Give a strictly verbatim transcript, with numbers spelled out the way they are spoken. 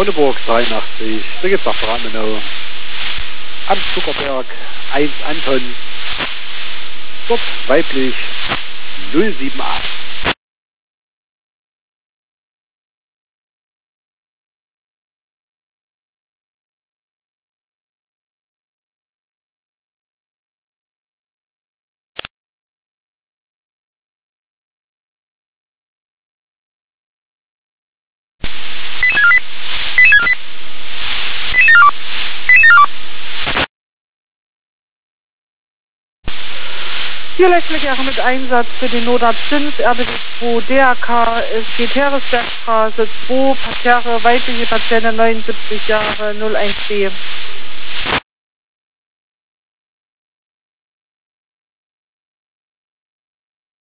Ronneburg dreiundachtzig, da geht's nach Bramenau. Am Zuckerberg eins Anton, dort weiblich null sieben acht. Hier Lechleckjahre mit Einsatz für den Notarzt Zins, R B D zwei D R K, es geht Heeresbergstraße zwei, Parterre, weibliche Patientin neunundsiebzig Jahre, null eins B.